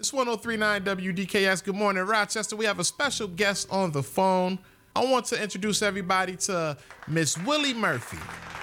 It's 103.9 WDKX. Good morning, Rochester. We have a special guest on the phone. I want to introduce everybody to Miss Willie Murphy.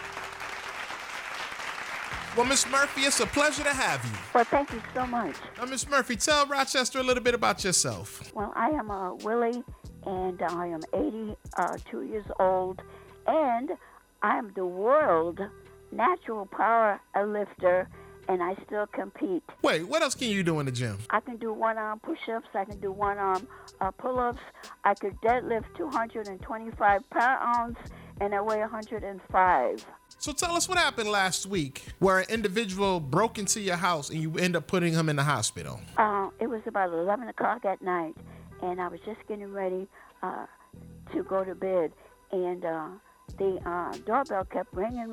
Well, Miss Murphy, it's a pleasure to have you. Well, thank you so much. Now, Miss Murphy, tell Rochester a little bit about yourself. Well, I am Willie, and I am 82 years old, and I am the world natural power lifter, and I still compete. Wait, what else can you do in the gym? I can do one-arm push-ups. I can do one-arm pull-ups. I could deadlift 225 pounds, and I weigh 105. So tell us what happened last week where an individual broke into your house and you end up putting him in the hospital. It was about 11 o'clock at night, and I was just getting ready to go to bed, and the doorbell kept ringing,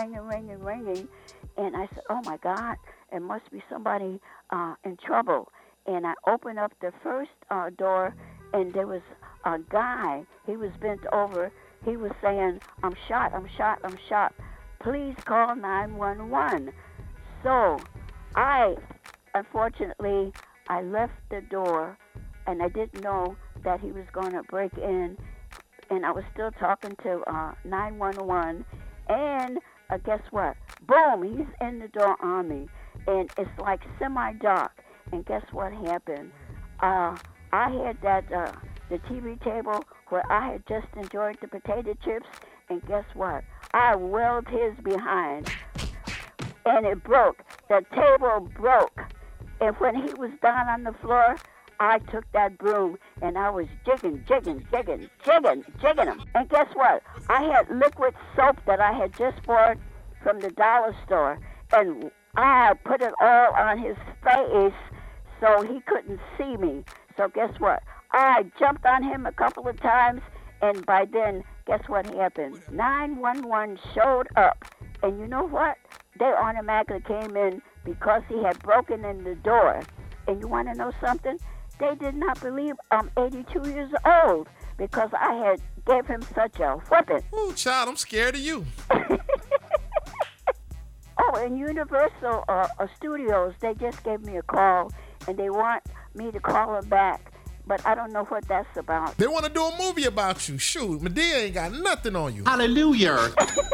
and I said, oh, my God, it must be somebody in trouble. And I opened up the first door, and there was a guy. He was bent over. He was saying, I'm shot. Please call 911. So unfortunately, I left the door, and I didn't know that he was going to break in, and I was still talking to 911, and guess what? Boom, he's in the door on me, and it's like semi-dark, and guess what happened? I had the TV table where I had just enjoyed the potato chips, and guess what? I welled his behind, and it broke. The table broke. And when he was down on the floor, I took that broom, and I was jigging him. And guess what? I had liquid soap that I had just bought from the dollar store, and I put it all on his face so he couldn't see me. So guess what? I jumped on him a couple of times, and by then, guess what happened? 911 showed up. And you know what? They automatically came in because he had broken in the door. And you want to know something? They did not believe I'm 82 years old because I had gave him such a whipping. Ooh, child, I'm scared of you. Oh, and Universal Studios, they just gave me a call, and they want me to call them back. But I don't know what that's about. They want to do a movie about you. Shoot, Medea ain't got nothing on you. Hallelujah.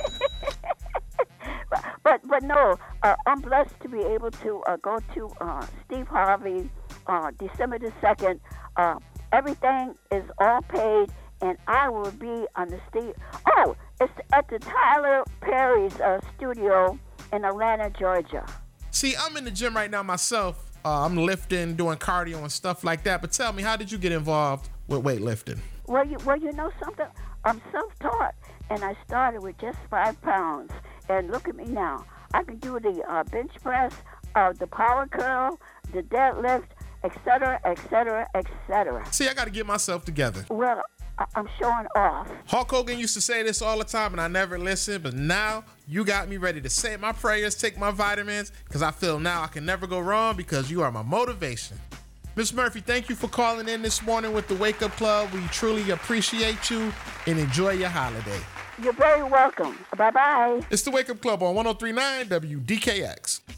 But no, I'm blessed to be able to go to Steve Harvey December the 2nd. Everything is all paid, and I will be on the stage. Oh, it's at the Tyler Perry's studio in Atlanta, Georgia. See, I'm in the gym right now myself. I'm lifting, doing cardio and stuff like that. But tell me, how did you get involved with weightlifting? Well, you know something? I'm self-taught, and I started with just 5 pounds. And look at me now. I can do the bench press, the power curl, the deadlift, etc., etc., etc. See, I got to get myself together. Well, I'm showing off. Hulk Hogan used to say this all the time, and I never listened, but now you got me ready to say my prayers, take my vitamins, because I feel now I can never go wrong because you are my motivation. Miss Murphy, thank you for calling in this morning with the Wake Up Club. We truly appreciate you, and enjoy your holiday. You're very welcome. Bye-bye. It's the Wake Up Club on 103.9 WDKX.